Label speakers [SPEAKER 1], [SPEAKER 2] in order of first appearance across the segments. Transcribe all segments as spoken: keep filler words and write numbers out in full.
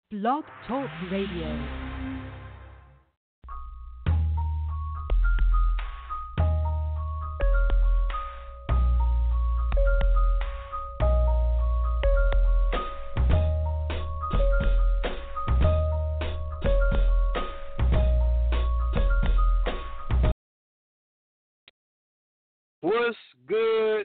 [SPEAKER 1] Blog Talk Radio.
[SPEAKER 2] What's good,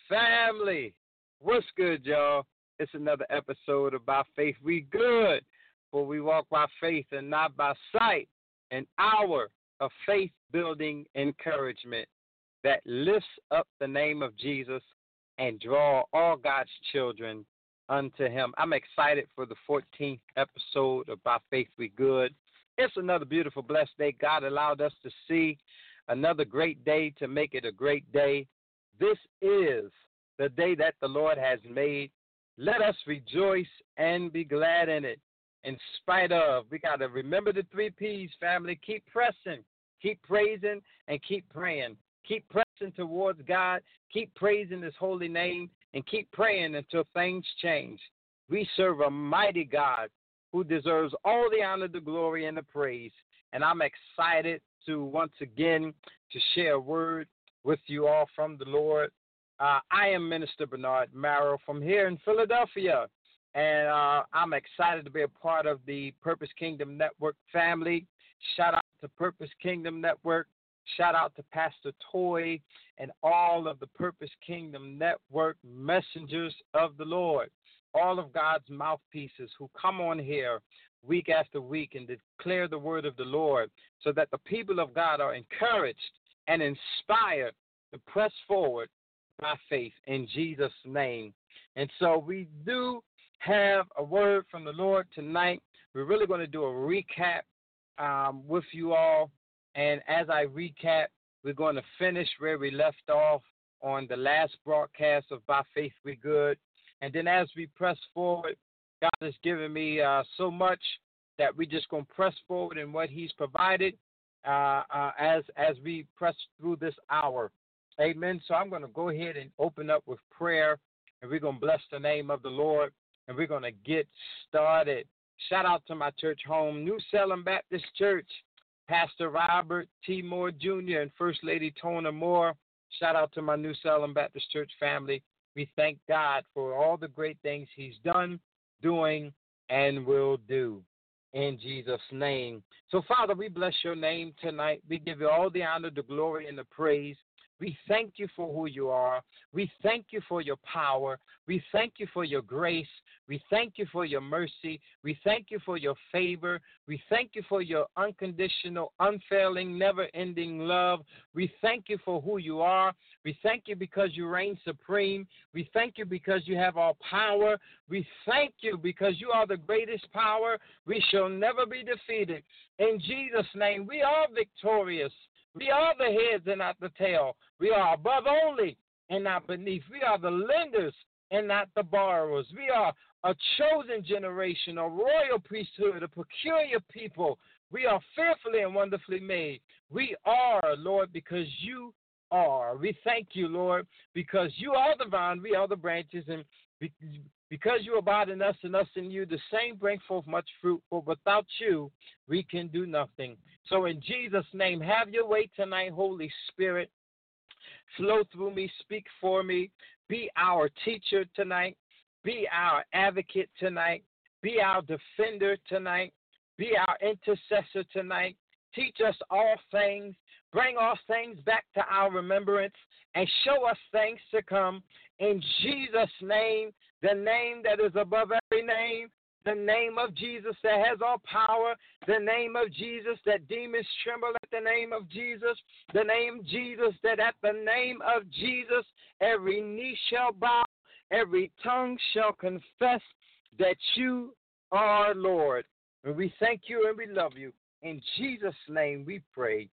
[SPEAKER 2] family? What's good, y'all? It's another episode of By Faith We Good, for we walk by faith and not by sight, an hour of faith-building encouragement that lifts up the name of Jesus and draw all God's children unto him. I'm excited for the fourteenth episode of By Faith We Good. It's another beautiful, blessed day God allowed us to see. Another great day to make it a great day. This is the day that the Lord has made. Let us rejoice and be glad in it. In spite of, we got to remember the three P's, family. Keep pressing, keep praising, and keep praying. Keep pressing towards God. Keep praising his holy name, and keep praying until things change. We serve a mighty God who deserves all the honor, the glory, and the praise. And I'm excited to once again to share a word with you all from the Lord. Uh, I am Minister Bernard Marrow from here in Philadelphia, and uh, I'm excited to be a part of the Purpose Kingdom Network family. Shout out to Purpose Kingdom Network. Shout out to Pastor Toy and all of the Purpose Kingdom Network messengers of the Lord, all of God's mouthpieces who come on here week after week and declare the word of the Lord so that the people of God are encouraged and inspired to press forward by faith in Jesus' name. And so we do have a word from the Lord tonight. We're really going to do a recap um, with you all. And as I recap, we're going to finish where we left off on the last broadcast of By Faith We Good. And then as we press forward, God has given me uh, so much that we're just going to press forward in what he's provided uh, uh, as as we press through this hour. Amen. So I'm going to go ahead and open up with prayer, and we're going to bless the name of the Lord, and we're going to get started. Shout out to my church home, New Salem Baptist Church, Pastor Robert T. Moore Junior and First Lady Tona Moore. Shout out to my New Salem Baptist Church family. We thank God for all the great things he's done, doing, and will do in Jesus' name. So, Father, we bless your name tonight. We give you all the honor, the glory, and the praise. We thank you for who you are. We thank you for your power. We thank you for your grace. We thank you for your mercy. We thank you for your favor. We thank you for your unconditional, unfailing, never-ending love. We thank you for who you are. We thank you because you reign supreme. We thank you because you have all power. We thank you because you are the greatest power. We shall never be defeated. In Jesus' name, we are victorious. We are the heads and not the tail. We are above only and not beneath. We are the lenders and not the borrowers. We are a chosen generation, a royal priesthood, a peculiar people. We are fearfully and wonderfully made. We are, Lord, because you are. We thank you, Lord, because you are the vine, we are the branches, and because you abide in us and us in you, the same bring forth much fruit, for without you, we can do nothing. So in Jesus' name, have your way tonight, Holy Spirit. Flow through me, speak for me. Be our teacher tonight. Be our advocate tonight. Be our defender tonight. Be our intercessor tonight. Teach us all things. Bring all things back to our remembrance and show us things to come. In Jesus' name, the name that is above every name, the name of Jesus that has all power, the name of Jesus that demons tremble at the name of Jesus, the name of Jesus that at the name of Jesus every knee shall bow, every tongue shall confess that you are Lord. And we thank you and we love you. In Jesus' name we pray.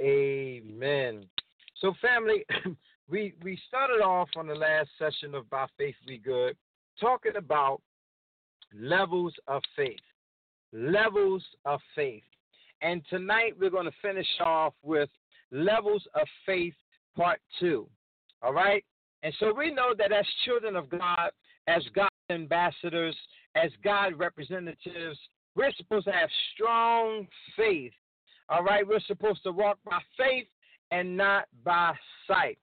[SPEAKER 2] Amen. So, family, we we started off on the last session of By Faith We Good talking about levels of faith. Levels of faith. And tonight we're going to finish off with levels of faith part two. All right? And so we know that as children of God, as God's ambassadors, as God representatives, we're supposed to have strong faith. All right, we're supposed to walk by faith and not by sight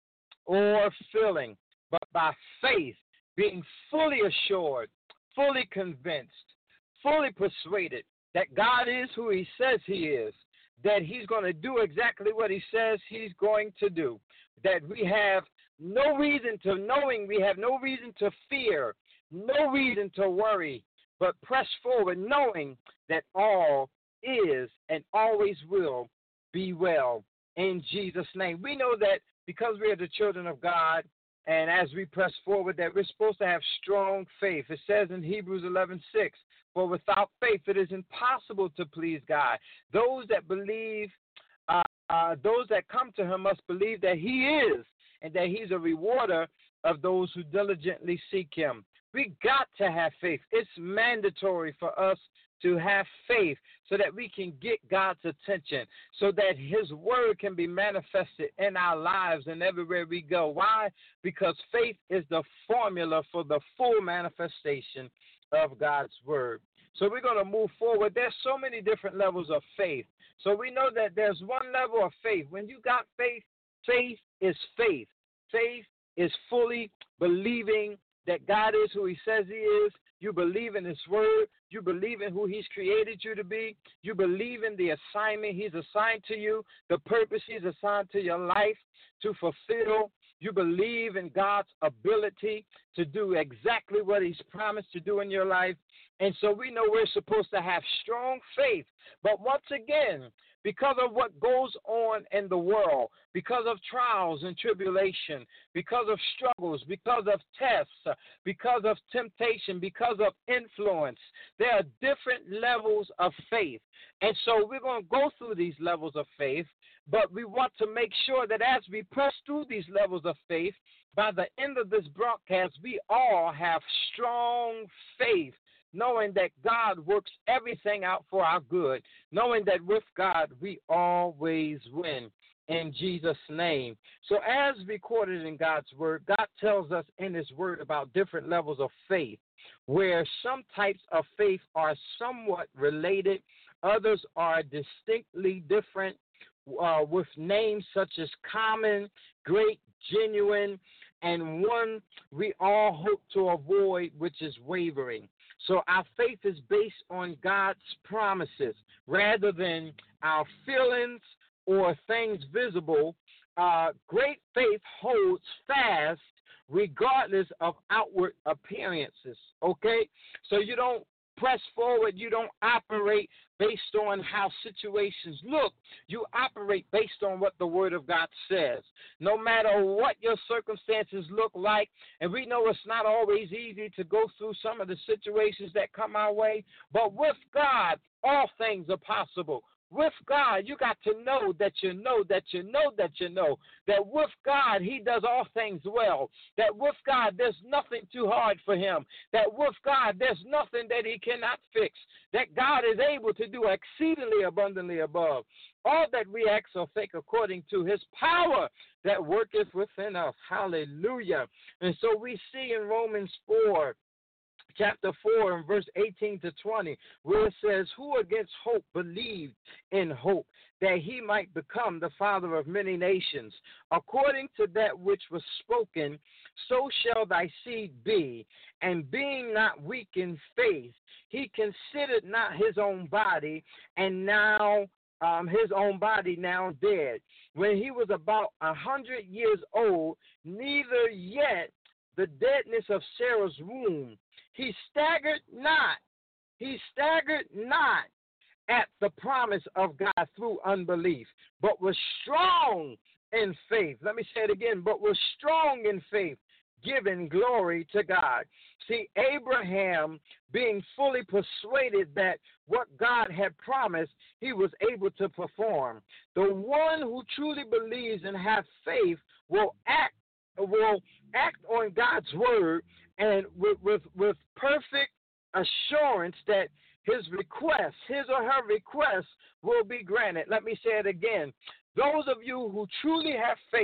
[SPEAKER 2] or feeling, but by faith, being fully assured, fully convinced, fully persuaded that God is who he says he is, that he's going to do exactly what he says he's going to do, that we have no reason to, knowing we have no reason to fear, no reason to worry, but press forward knowing that all is and always will be well in Jesus' name. We know that because we are the children of God, and as we press forward, that we're supposed to have strong faith. It says in Hebrews eleven six, for without faith it is impossible to please God. Those that believe, uh, uh, those that come to him must believe that he is, and that he's a rewarder of those who diligently seek him. We got to have faith. It's mandatory for us to have faith so that we can get God's attention, so that his word can be manifested in our lives and everywhere we go. Why? Because faith is the formula for the full manifestation of God's word. So we're going to move forward. There's so many different levels of faith. So we know that there's one level of faith. When you got faith, faith is faith. Faith is fully believing that God is who he says he is. You believe in his word. You believe in who he's created you to be. You believe in the assignment he's assigned to you, the purpose he's assigned to your life to fulfill. You believe in God's ability to do exactly what he's promised to do in your life. And so we know we're supposed to have strong faith. But once again, because of what goes on in the world, because of trials and tribulation, because of struggles, because of tests, because of temptation, because of influence, there are different levels of faith. And so we're going to go through these levels of faith, but we want to make sure that as we press through these levels of faith, by the end of this broadcast, we all have strong faith, knowing that God works everything out for our good, knowing that with God we always win in Jesus' name. So as recorded in God's word, God tells us in his word about different levels of faith, where some types of faith are somewhat related, others are distinctly different, uh, with names such as common, great, genuine, and one we all hope to avoid, which is wavering. So our faith is based on God's promises rather than our feelings or things visible. Uh, great faith holds fast regardless of outward appearances, okay? So you don't press forward. You don't operate based on how situations look. You operate based on what the Word of God says. No matter what your circumstances look like, and we know it's not always easy to go through some of the situations that come our way, but with God, all things are possible. With God, you got to know that you know that you know that you know that with God, he does all things well. That with God, there's nothing too hard for him. That with God, there's nothing that he cannot fix. That God is able to do exceedingly abundantly above all that we ask or think according to his power that worketh within us. Hallelujah. And so we see in Romans four, chapter four and verse eighteen to twenty, where it says, who against hope believed in hope, that he might become the father of many nations, according to that which was spoken, so shall thy seed be. And being not weak in faith, he considered not his own body, and now um, his own body now dead, when he was about a hundred years old, neither yet the deadness of Sarah's womb. He staggered not, he staggered not at the promise of God through unbelief, but was strong in faith. Let me say it again, but was strong in faith, giving glory to God. See, Abraham, being fully persuaded that what God had promised, he was able to perform. The one who truly believes and has faith will act, will act on God's word, and with, with, with perfect assurance that his request, his or her request, will be granted. Let me say it again. Those of you who truly have faith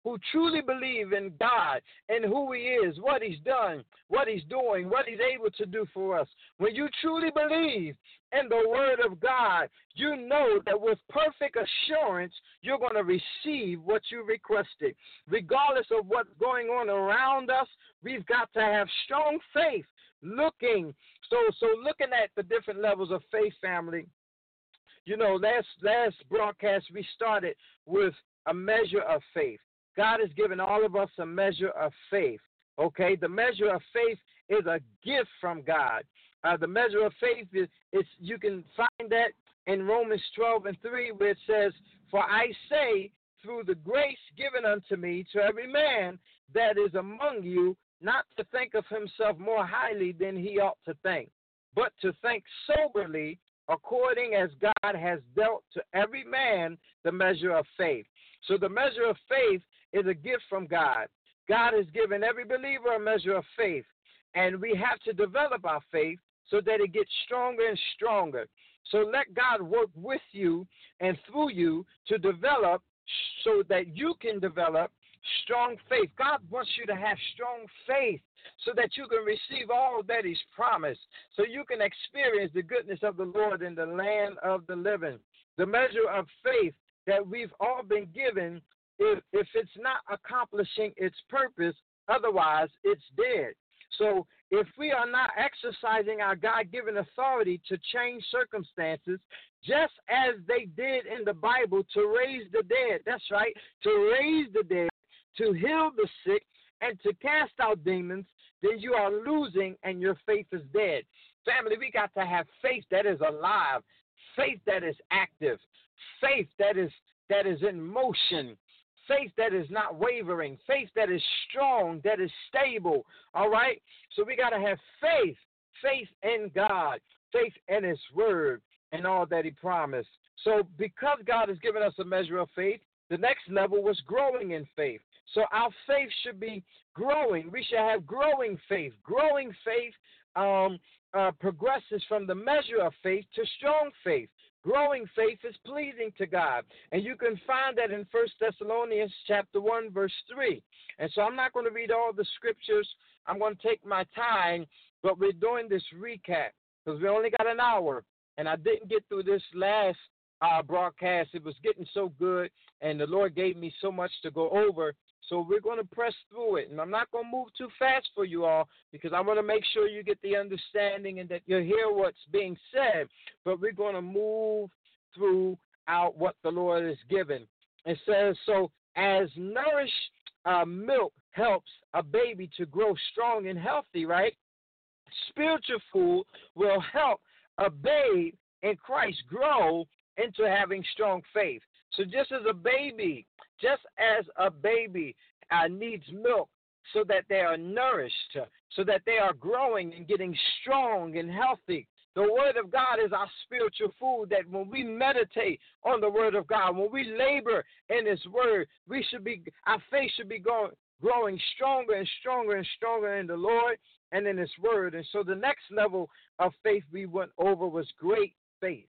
[SPEAKER 2] who truly believe in God and who he is, what he's done, what he's doing, what he's able to do for us. When you truly believe in the word of God, you know that with perfect assurance, you're going to receive what you requested. Regardless of what's going on around us, we've got to have strong faith looking. So, so looking at the different levels of faith, family, you know, last, last broadcast we started with a measure of faith. God has given all of us a measure of faith, okay? The measure of faith is a gift from God. Uh, the measure of faith is, is, you can find that in Romans twelve and three, where it says, for I say, through the grace given unto me, to every man that is among you, not to think of himself more highly than he ought to think, but to think soberly, according as God has dealt to every man the measure of faith. So the measure of faith is a gift from God. God has given every believer a measure of faith, and we have to develop our faith so that it gets stronger and stronger. So let God work with you and through you to develop so that you can develop strong faith. God wants you to have strong faith so that you can receive all that he's promised, so you can experience the goodness of the Lord in the land of the living. The measure of faith that we've all been given, if, if it's not accomplishing its purpose, otherwise it's dead. So if we are not exercising our God-given authority to change circumstances, just as they did in the Bible to raise the dead, that's right, to raise the dead, to heal the sick, and to cast out demons, then you are losing and your faith is dead. Family, we got to have faith that is alive, faith that is active, faith that is that is in motion, faith that is not wavering, faith that is strong, that is stable, all right? So we got to have faith, faith in God, faith in his word and all that he promised. So because God has given us a measure of faith, the next level was growing in faith. So our faith should be growing. We should have growing faith. Growing faith um, uh, progresses from the measure of faith to strong faith. Growing faith is pleasing to God. And you can find that in First Thessalonians chapter one, verse three. And so I'm not going to read all the scriptures. I'm going to take my time, but we're doing this recap because we only got an hour. And I didn't get through this last uh, broadcast. It was getting so good, and the Lord gave me so much to go over. So we're going to press through it. And I'm not going to move too fast for you all because I want to make sure you get the understanding and that you hear what's being said. But we're going to move through out what the Lord has given. It says, so as nourished uh, milk helps a baby to grow strong and healthy, right? Spiritual food will help a babe in Christ grow into having strong faith. So just as a baby, just as a baby uh, needs milk so that they are nourished, so that they are growing and getting strong and healthy, the word of God is our spiritual food, that when we meditate on the word of God, when we labor in his word, we should be, our faith should be going, growing stronger and stronger and stronger in the Lord and in his word. And so the next level of faith we went over was great faith.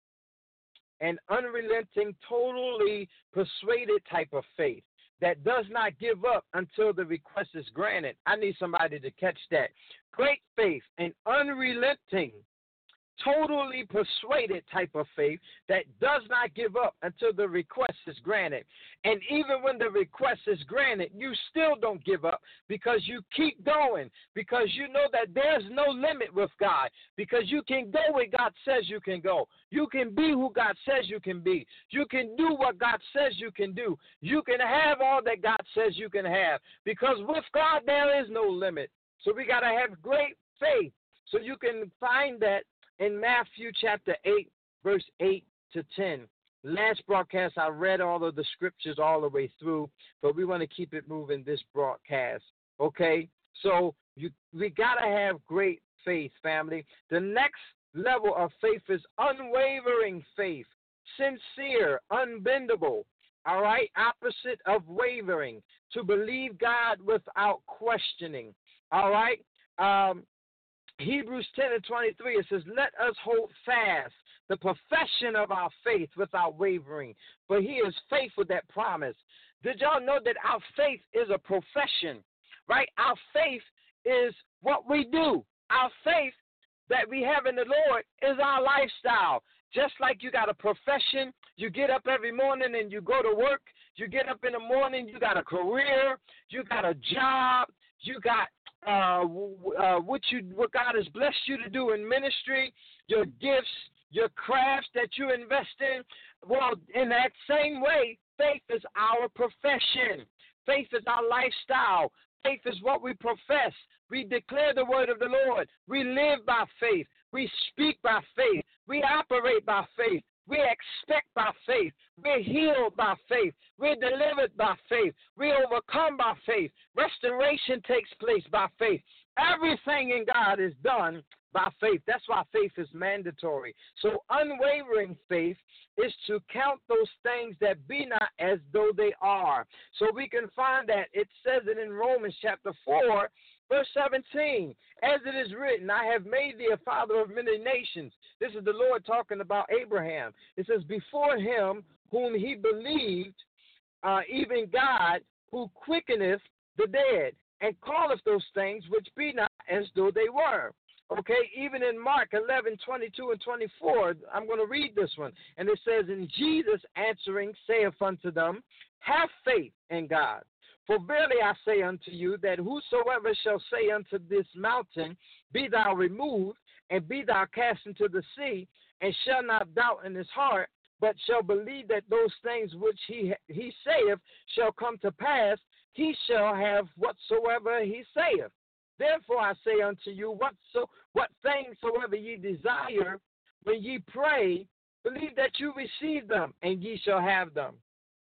[SPEAKER 2] An unrelenting, totally persuaded type of faith that does not give up until the request is granted. I need somebody to catch that. Great faith, an unrelenting, totally persuaded type of faith that does not give up until the request is granted. And even when the request is granted, you still don't give up because you keep going, because you know that there's no limit with God, because you can go where God says you can go. You can be who God says you can be. You can do what God says you can do. You can have all that God says you can have, because with God there is no limit. So we got to have great faith. So you can find that in Matthew chapter eight, verse eight to ten. Last broadcast, I read all of the scriptures all the way through, but we want to keep it moving this broadcast, okay? So you, we got to have great faith, family. The next level of faith is unwavering faith, sincere, unbendable, all right? Opposite of wavering, to believe God without questioning, all right? Um, Hebrews ten and twenty-three, it says, let us hold fast the profession of our faith without wavering, for he is faithful that promise. Did y'all know that our faith is a profession, right? Our faith is what we do. Our faith that we have in the Lord is our lifestyle. Just like you got a profession, you get up every morning and you go to work. You get up in the morning, you got a career, you got a job, you got uh, uh, what you what God has blessed you to do in ministry, your gifts, your crafts that you invest in. Well, in that same way, faith is our profession. Faith is our lifestyle. Faith is what we profess. We declare the word of the Lord. We live by faith. We speak by faith. We operate by faith. We expect by faith. We're healed by faith. We're delivered by faith. We overcome by faith. Restoration takes place by faith. Everything in God is done by faith. That's why faith is mandatory. So unwavering faith is to count those things that be not as though they are. So we can find that it says it in Romans chapter four, verse seventeen. As it is written, I have made thee a father of many nations. This is the Lord talking about Abraham. It says, before him whom he believed, uh, even God, who quickeneth the dead, and calleth those things which be not as though they were. Okay, even in Mark eleven, twenty-two and twenty-four, I'm going to read this one. And it says, and Jesus answering saith unto them, have faith in God. For verily I say unto you, that whosoever shall say unto this mountain, be thou removed, and be thou cast into the sea, and shall not doubt in his heart, but shall believe that those things which he he saith shall come to pass, he shall have whatsoever he saith. Therefore I say unto you, whatso, what things soever ye desire, when ye pray, believe that you receive them, and ye shall have them.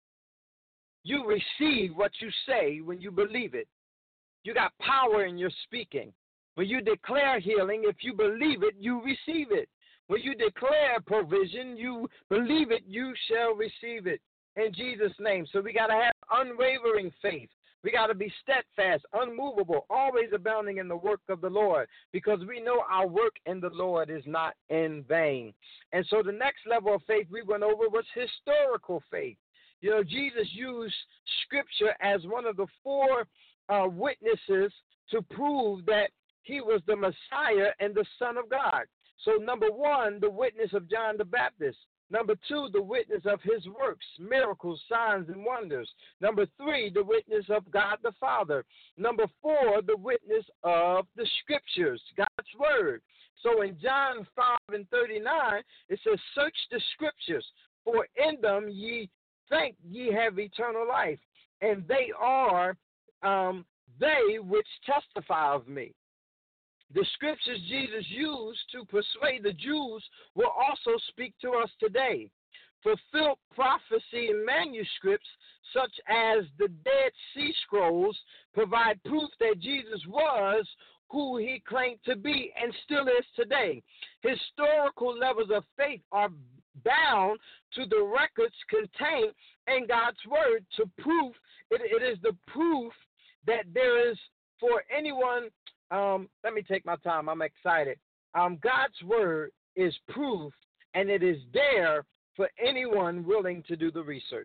[SPEAKER 2] You receive what you say when you believe it. You got power in your speaking. When you declare healing, if you believe it, you receive it. When you declare provision, you believe it, you shall receive it in Jesus' name. So we got to have unwavering faith. We got to be steadfast, unmovable, always abounding in the work of the Lord, because we know our work in the Lord is not in vain. And so the next level of faith we went over was historical faith. You know, Jesus used Scripture as one of the four uh, witnesses to prove that he was the Messiah and the Son of God. So, number one, the witness of John the Baptist. Number two, the witness of his works, miracles, signs, and wonders. Number three, the witness of God the Father. Number four, the witness of the Scriptures, God's Word. So in John five and thirty-nine, it says, search the Scriptures, for in them ye think ye have eternal life, and they are um, they which testify of me. The scriptures Jesus used to persuade the Jews will also speak to us today. Fulfilled prophecy in manuscripts, such as the Dead Sea Scrolls, provide proof that Jesus was who he claimed to be and still is today. Historical levels of faith are bound to the records contained in God's word to prove it, it is the proof that there is for anyone. Um, let me take my time. I'm excited. Um, God's word is proof, and it is there for anyone willing to do the research.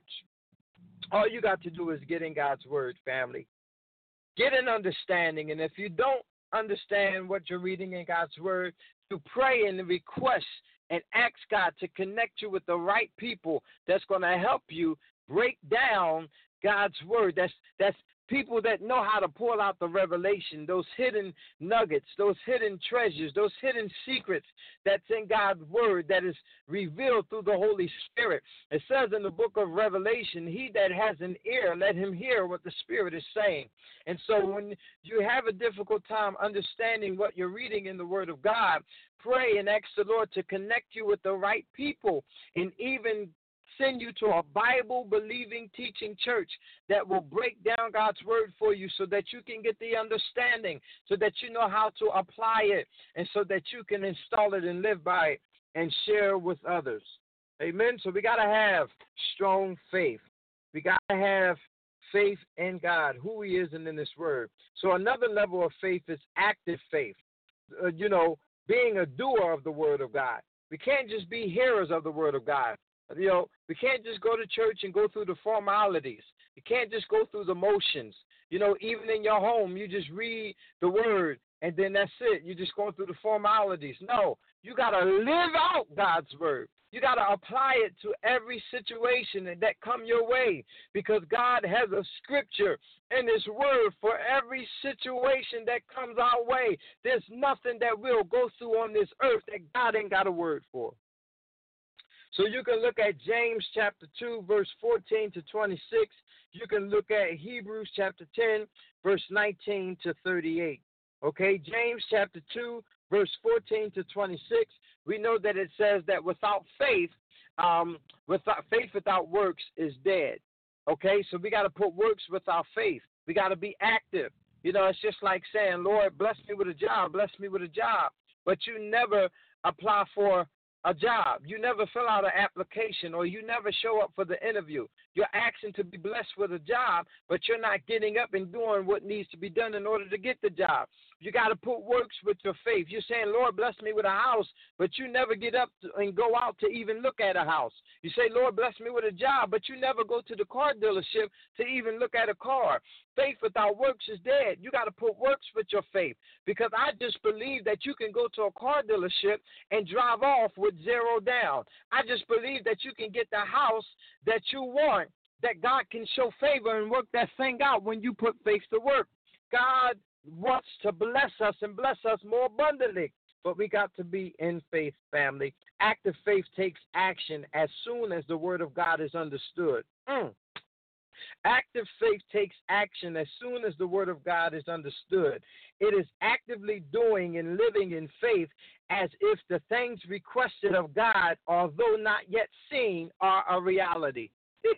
[SPEAKER 2] All you got to do is get in God's word, family. Get an understanding, and if you don't understand what you're reading in God's word, to pray and request and ask God to connect you with the right people that's going to help you break down God's word. That's that's people that know how to pull out the revelation, those hidden nuggets, those hidden treasures, those hidden secrets that's in God's word that is revealed through the Holy Spirit. It says in the book of Revelation, he that has an ear, let him hear what the Spirit is saying. And so when you have a difficult time understanding what you're reading in the word of God, pray and ask the Lord to connect you with the right people, and even send you to a Bible-believing teaching church that will break down God's word for you so that you can get the understanding, so that you know how to apply it, and so that you can install it and live by it and share with others. Amen? So we got to have strong faith. We got to have faith in God, who he is, and in his word. So another level of faith is active faith. uh, you know, being a doer of the word of God. We can't just be hearers of the word of God. You know, we can't just go to church and go through the formalities. You can't just go through the motions. You know, even in your home, you just read the word and then that's it. You're just going through the formalities. No, you got to live out God's word. You got to apply it to every situation that come your way, because God has a scripture in his word for every situation that comes our way. There's nothing that we'll go through on this earth that God ain't got a word for. So you can look at James chapter two, verse fourteen to twenty-six. You can look at Hebrews chapter ten, verse nineteen to thirty-eight. Okay, James chapter two, verse fourteen to twenty-six. We know that it says that without faith, um, without faith without works is dead. Okay, so we got to put works with our faith. We got to be active. You know, it's just like saying, Lord, bless me with a job, bless me with a job. But you never apply for a job. You never fill out an application, or you never show up for the interview. You're asking to be blessed with a job, but you're not getting up and doing what needs to be done in order to get the job. You got to put works with your faith. You're saying, Lord, bless me with a house, but you never get up to, and go out to even look at a house. You say, Lord, bless me with a job, but you never go to the car dealership to even look at a car. Faith without works is dead. You got to put works with your faith, because I just believe that you can go to a car dealership and drive off with zero down. I just believe that you can get the house that you want, that God can show favor and work that thing out when you put faith to work. God wants to bless us and bless us more abundantly, but we got to be in faith, family. Active faith takes action as soon as the word of God is understood. Mm. Active faith takes action as soon as the word of God is understood. It is actively doing and living in faith as if the things requested of God, although not yet seen, are a reality.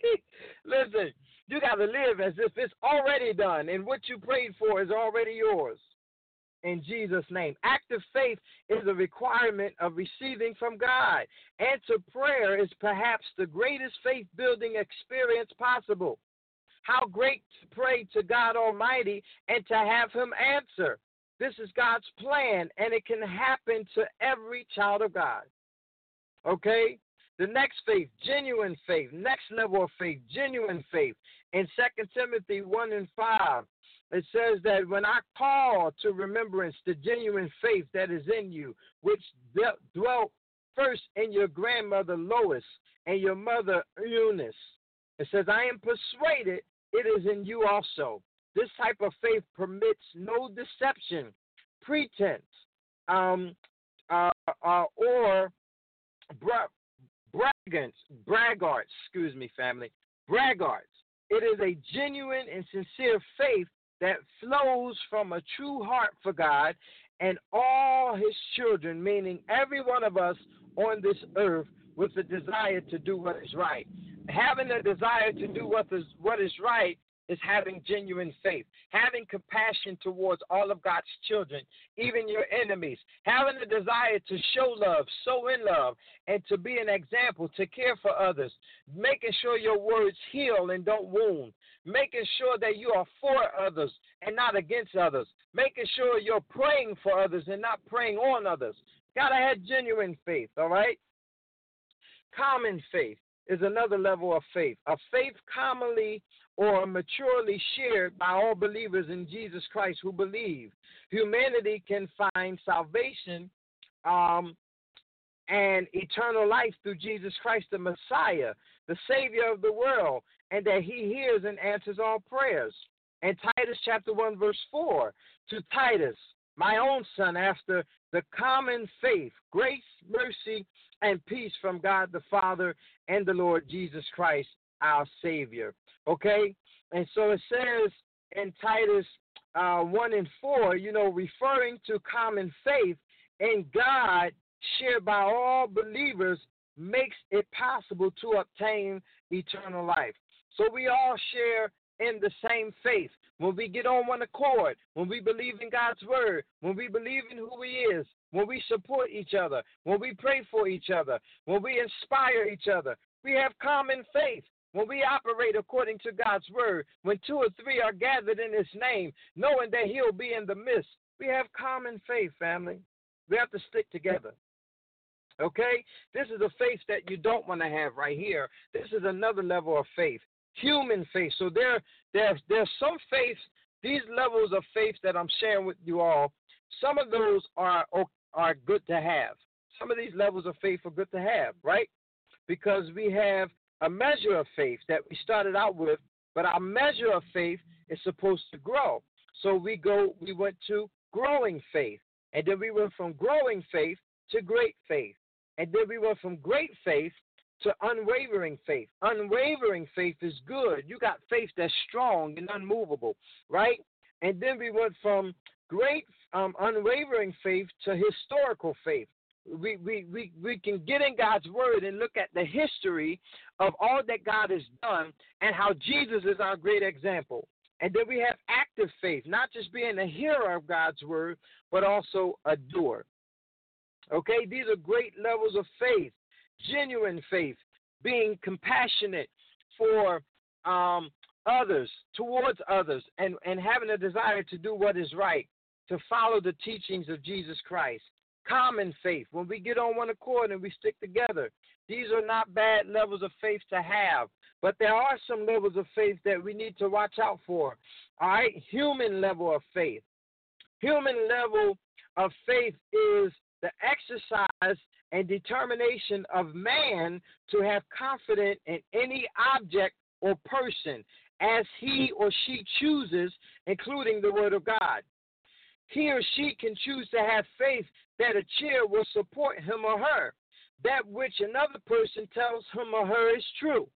[SPEAKER 2] Listen, you got to live as if it's already done and what you prayed for is already yours. In Jesus' name. Active faith is a requirement of receiving from God. Answered prayer is perhaps the greatest faith-building experience possible. How great to pray to God Almighty and to have him answer. This is God's plan, and it can happen to every child of God. Okay? The next faith, genuine faith, next level of faith, genuine faith. In Second Timothy one and five, it says that when I call to remembrance the genuine faith that is in you, which dwelt first in your grandmother Lois and your mother Eunice. It says, I am persuaded it is in you also. This type of faith permits no deception, pretense, um, uh, uh, or bra- braggarts, braggarts, excuse me, family, braggarts. It is a genuine and sincere faith that flows from a true heart for God and all his children, meaning every one of us on this earth with the desire to do what is right. Having a desire to do what is, what is right is having genuine faith, having compassion towards all of God's children, even your enemies, having a desire to show love, sow in love, and to be an example, to care for others, making sure your words heal and don't wound, making sure that you are for others and not against others, making sure you're praying for others and not praying on others. Got to have genuine faith, all right? Common faith is another level of faith, a faith commonly or maturely shared by all believers in Jesus Christ who believe. Humanity can find salvation um, and eternal life through Jesus Christ, the Messiah, the Savior of the world, and that he hears and answers all prayers. And Titus chapter one, verse four, to Titus, my own son, after the common faith, grace, mercy, and peace from God the Father and the Lord Jesus Christ, our Savior. Okay? And so it says in Titus uh, one and four, you know, referring to common faith in God shared by all believers makes it possible to obtain eternal life. So we all share in the same faith. When we get on one accord, when we believe in God's word, when we believe in who he is, when we support each other, when we pray for each other, when we inspire each other, we have common faith. When we operate according to God's word, when two or three are gathered in his name, knowing that he'll be in the midst, We have common faith, family. We have to stick together. Okay? This is a faith that you don't want to have right here. This is another level of faith, human faith. So there, there, there's some faith, these levels of faith that I'm sharing with you all, some of those are, are good to have. Some of these levels of faith are good to have, right? Because we have a measure of faith that we started out with, but our measure of faith is supposed to grow. So we go, we went to growing faith, and then we went from growing faith to great faith, and then we went from great faith to unwavering faith. Unwavering faith is good. You got faith that's strong and unmovable, right? And then we went from great um, unwavering faith to historical faith. We, we, we, we can get in God's word and look at the history of all that God has done and how Jesus is our great example. And then we have active faith, not just being a hearer of God's word, but also a doer. Okay, these are great levels of faith. Genuine faith, being compassionate for um, others, towards others, and, and having a desire to do what is right, to follow the teachings of Jesus Christ. Common faith, when we get on one accord and we stick together. These are not bad levels of faith to have, but there are some levels of faith that we need to watch out for. All right, human level of faith. Human level of faith is the exercise and determination of man to have confidence in any object or person as he or she chooses, including the Word of God. He or she can choose to have faith that a chair will support him or her, that which another person tells him or her is true,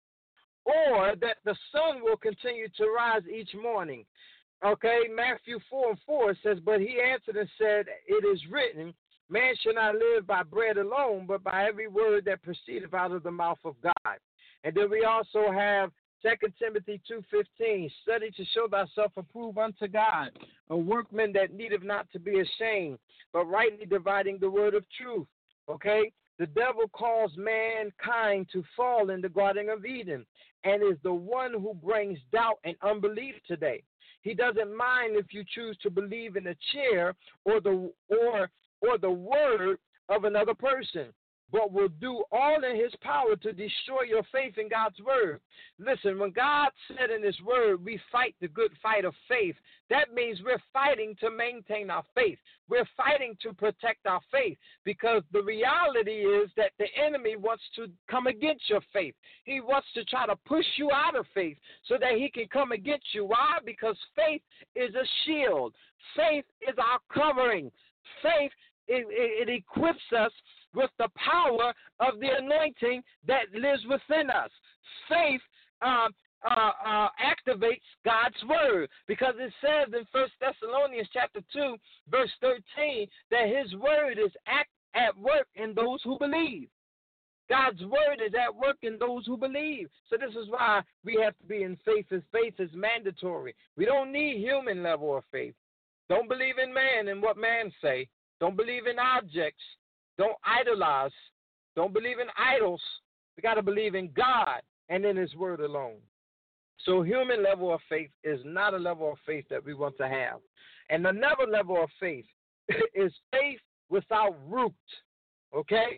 [SPEAKER 2] or that the sun will continue to rise each morning. Okay, Matthew four and four says, but he answered and said, it is written, man shall not live by bread alone, but by every word that proceedeth out of the mouth of God. And then we also have Second Timothy two fifteen, study to show thyself approved unto God, a workman that needeth not to be ashamed, but rightly dividing the word of truth. Okay? The devil caused mankind to fall in the Garden of Eden and is the one who brings doubt and unbelief today. He doesn't mind if you choose to believe in a chair or the or or the word of another person, but will do all in his power to destroy your faith in God's word. Listen, when God said in his word, we fight the good fight of faith, that means we're fighting to maintain our faith. We're fighting to protect our faith, because the reality is that the enemy wants to come against your faith. He wants to try to push you out of faith so that he can come against you. Why? Because faith is a shield. Faith is our covering. Faith, it, it, it equips us with the power of the anointing that lives within us. Faith uh, uh, uh, activates God's word, because it says in First Thessalonians chapter two, verse thirteen, that his word is act, at work in those who believe. God's word is at work in those who believe. So this is why we have to be in faith, as faith is mandatory. We don't need human level of faith. Don't believe in man and what man say. Don't believe in objects. Don't idolize. Don't believe in idols. We got to believe in God and in his word alone. So human level of faith is not a level of faith that we want to have. And another level of faith is faith without root. Okay?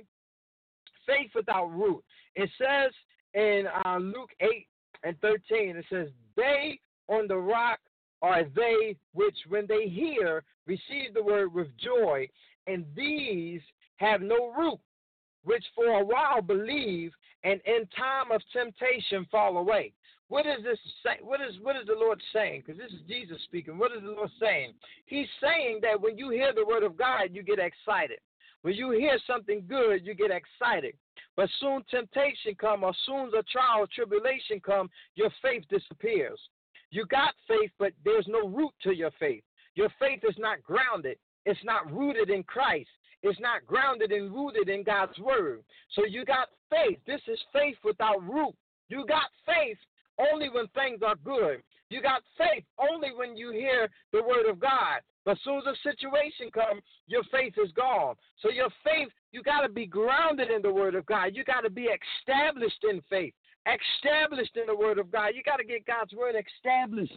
[SPEAKER 2] Faith without root. It says in uh, Luke eight and thirteen, it says, they on the rock are they which, when they hear, receive the word with joy, and these have no root, which for a while believe, and in time of temptation fall away. What is this? Say, what is what is the Lord saying? Because this is Jesus speaking. What is the Lord saying? He's saying that when you hear the word of God, you get excited. When you hear something good, you get excited. But soon temptation come, or soon a trial or tribulation come, your faith disappears. You got faith, but there's no root to your faith. Your faith is not grounded. It's not rooted in Christ. It's not grounded and rooted in God's word. So you got faith. This is faith without root. You got faith only when things are good. You got faith only when you hear the word of God. But as soon as a situation comes, your faith is gone. So your faith, you got to be grounded in the word of God. You got to be established in faith, established in the word of God. You got to get God's word established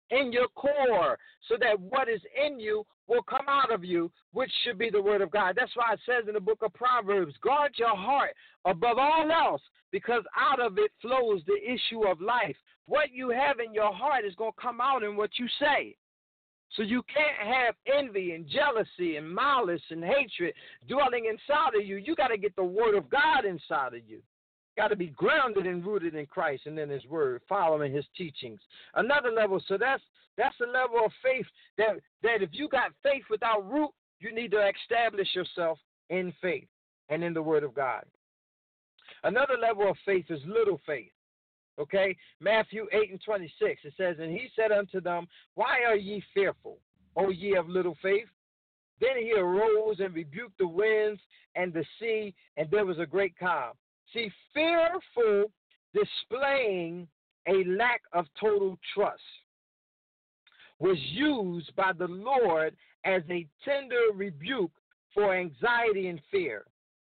[SPEAKER 2] in your core so that what is in you will come out of you, which should be the word of God. That's why it says in the book of Proverbs, guard your heart above all else, because out of it flows the issue of life. What you have in your heart is going to come out in what you say. So you can't have envy and jealousy and malice and hatred dwelling inside of you. You got to get the word of God inside of you. Got to be grounded and rooted in Christ and in his word, following his teachings. Another level, so that's that's a level of faith that, that if you got faith without root, you need to establish yourself in faith and in the word of God. Another level of faith is little faith. Okay, Matthew eight and twenty-six, it says, and he said unto them, why are ye fearful, O ye of little faith? Then he arose and rebuked the winds and the sea, and there was a great calm. See, fearful displaying a lack of total trust was used by the Lord as a tender rebuke for anxiety and fear.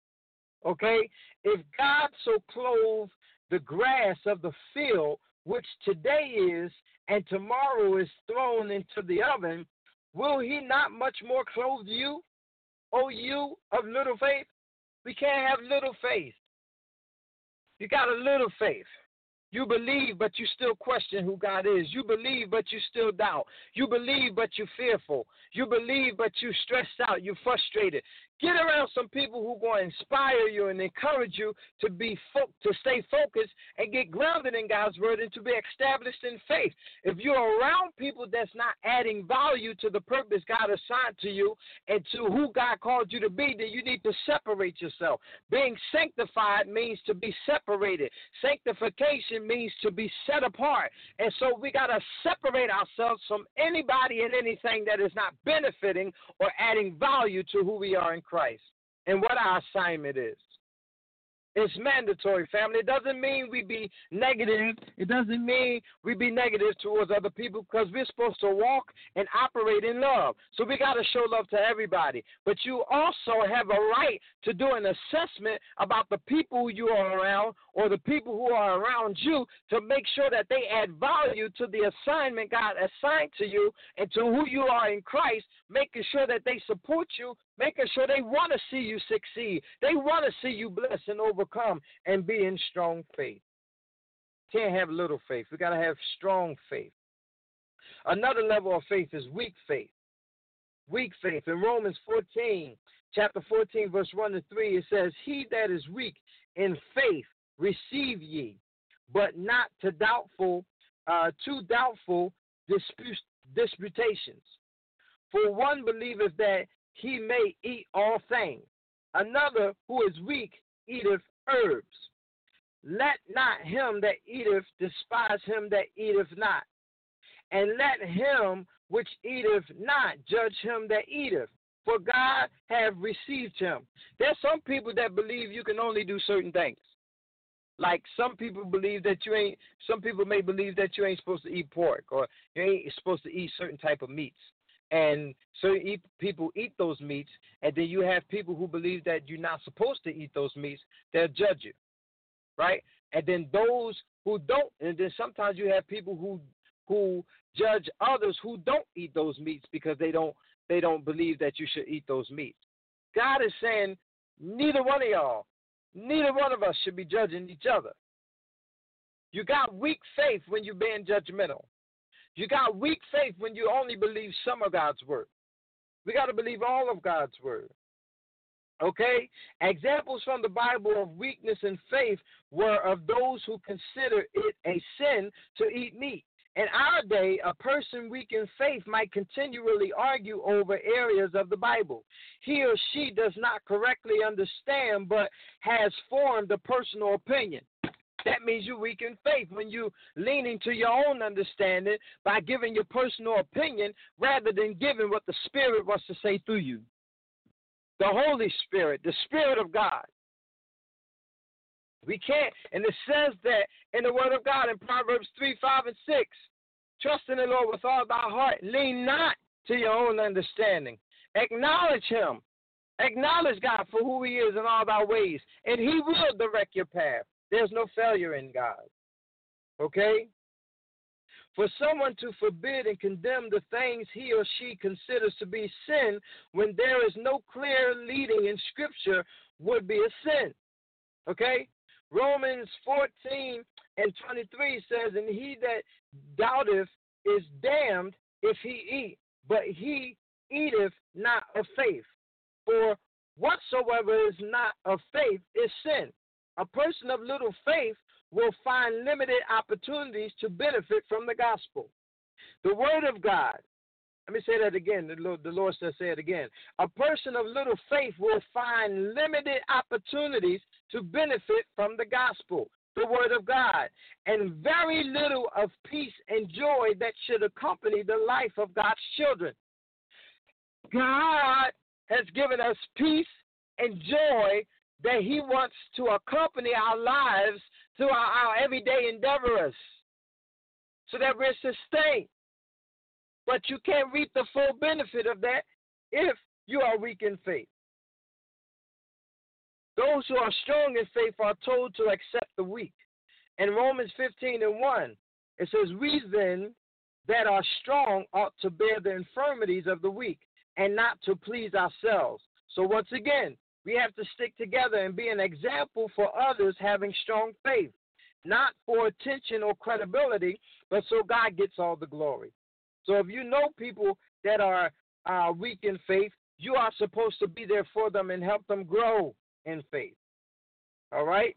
[SPEAKER 2] Okay, if God so clothed the grass of the field, which today is and tomorrow is thrown into the oven, will he not much more clothe you, O you of little faith? We can't have little faith. You got a little faith. You believe, but you still question who God is. You believe, but you still doubt. You believe, but you're fearful. You believe, but you're stressed out. You're frustrated. Get around some people who are going to inspire you and encourage you to be fo- to stay focused and get grounded in God's word and to be established in faith. If you're around people that's not adding value to the purpose God assigned to you and to who God called you to be, then you need to separate yourself. Being sanctified means to be separated. Sanctification means to be set apart. And so we got to separate ourselves from anybody and anything that is not benefiting or adding value to who we are in Christ and what our assignment is. It's mandatory, family. It doesn't mean we be negative. It doesn't mean we be negative towards other people, because we're supposed to walk and operate in love. So we got to show love to everybody. But you also have a right to do an assessment about the people you are around or the people who are around you to make sure that they add value to the assignment God assigned to you and to who you are in Christ, making sure that they support you, making sure they want to see you succeed. They want to see you bless and overcome and be in strong faith. Can't have little faith. We got to have strong faith. Another level of faith is weak faith. Weak faith. In Romans fourteen, chapter fourteen, verse one to three, it says, he that is weak in faith receive ye, but not to doubtful, uh, to doubtful dispute, disputations. For one believeth that he may eat all things. Another, who is weak, eateth herbs. Let not him that eateth despise him that eateth not. And let him which eateth not judge him that eateth, for God hath received him. There's some people that believe you can only do certain things. Like some people believe that you ain't, some people may believe that you ain't supposed to eat pork, or you ain't supposed to eat certain type of meats. And so eat, people eat those meats, and then you have people who believe that you're not supposed to eat those meats. They'll judge you, right? And then those who don't, and then sometimes you have people who who judge others who don't eat those meats because they don't they don't believe that you should eat those meats. God is saying neither one of y'all, neither one of us should be judging each other. You got weak faith when you're being judgmental. You got weak faith when you only believe some of God's word. We got to believe all of God's word. Okay? Examples from the Bible of weakness in faith were of those who consider it a sin to eat meat. In our day, a person weak in faith might continually argue over areas of the Bible. He or she does not correctly understand but has formed a personal opinion. That means you're weak in faith when you're leaning to your own understanding by giving your personal opinion rather than giving what the Spirit wants to say through you. The Holy Spirit, the Spirit of God. We can't, and it says that in the Word of God in Proverbs three, five, and six, trust in the Lord with all thy heart. Lean not to your own understanding. Acknowledge him. Acknowledge God for who he is in all thy ways, and he will direct your path. There's no failure in God. Okay? For someone to forbid and condemn the things he or she considers to be sin when there is no clear leading in Scripture would be a sin. Okay? Romans fourteen and twenty-three says, and he that doubteth is damned if he eat, but he eateth not of faith. For whatsoever is not of faith is sin. A person of little faith will find limited opportunities to benefit from the gospel. The word of God, let me say that again. The Lord, the Lord says, say it again. A person of little faith will find limited opportunities to benefit from the gospel, the word of God, and very little of peace and joy that should accompany the life of God's children. God has given us peace and joy that he wants to accompany our lives through our, our everyday endeavors so that we're sustained. But you can't reap the full benefit of that if you are weak in faith. Those who are strong in faith are told to accept the weak. In Romans fifteen and one, it says, we then that are strong ought to bear the infirmities of the weak and not to please ourselves. So once again, we have to stick together and be an example for others having strong faith, not for attention or credibility, but so God gets all the glory. So if you know people that are uh, weak in faith, you are supposed to be there for them and help them grow in faith. All right?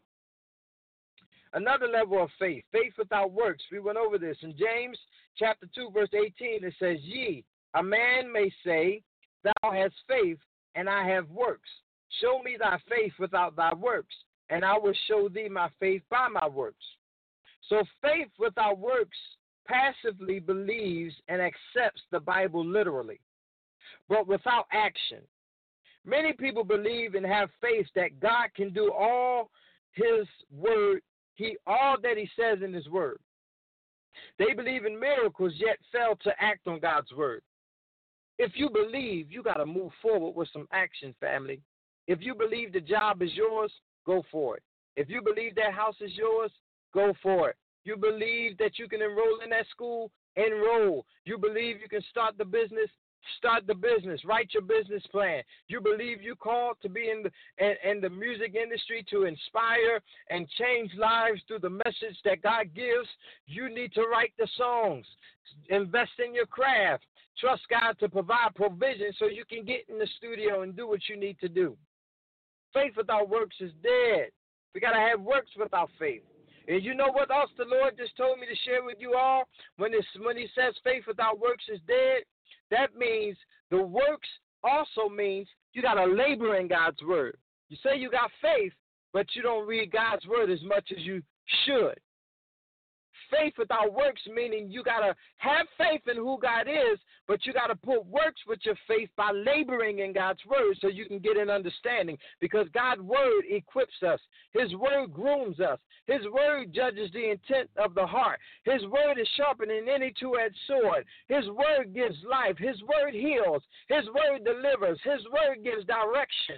[SPEAKER 2] Another level of faith, faith without works. We went over this. In James chapter two, verse eighteen, it says, ye, a man may say, thou hast faith, and I have works. Show me thy faith without thy works, and I will show thee my faith by my works. So faith without works passively believes and accepts the Bible literally, but without action. Many people believe and have faith that God can do all his word, he all that he says in his word. They believe in miracles, yet fail to act on God's word. If you believe, you got to move forward with some action, family. If you believe the job is yours, go for it. If you believe that house is yours, go for it. You believe that you can enroll in that school, enroll. You believe you can start the business, start the business. Write your business plan. You believe you called to be in the in, in the music industry to inspire and change lives through the message that God gives. You need to write the songs. Invest in your craft. Trust God to provide provision so you can get in the studio and do what you need to do. Faith without works is dead. We got to have works without faith. And you know what else the Lord just told me to share with you all? When, it's, when he says faith without works is dead, that means the works also means you got to labor in God's word. You say you got faith, but you don't read God's word as much as you should. Faith without works, meaning you got to have faith in who God is, but you got to put works with your faith by laboring in God's word so you can get an understanding, because God's word equips us. His word grooms us. His word judges the intent of the heart. His word is sharper than any two-edged sword. His word gives life. His word heals. His word delivers. His word gives direction.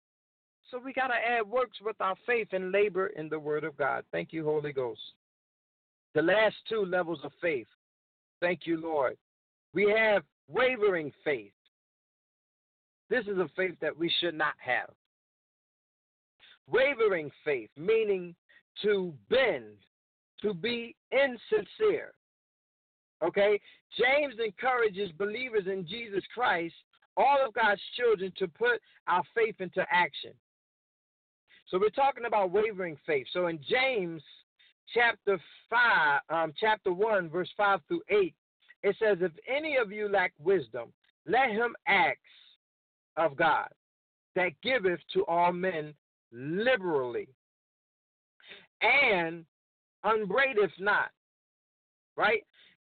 [SPEAKER 2] So we got to add works with our faith and labor in the word of God. Thank you, Holy Ghost. The last two levels of faith. Thank you, Lord. We have wavering faith. This is a faith that we should not have. Wavering faith, meaning to bend, to be insincere. Okay? James encourages believers in Jesus Christ, all of God's children, to put our faith into action. So we're talking about wavering faith. So in James chapter five, um, chapter one, verse five through eight, it says, if any of you lack wisdom, let him ask of God, that giveth to all men liberally, and upbraideth not, right?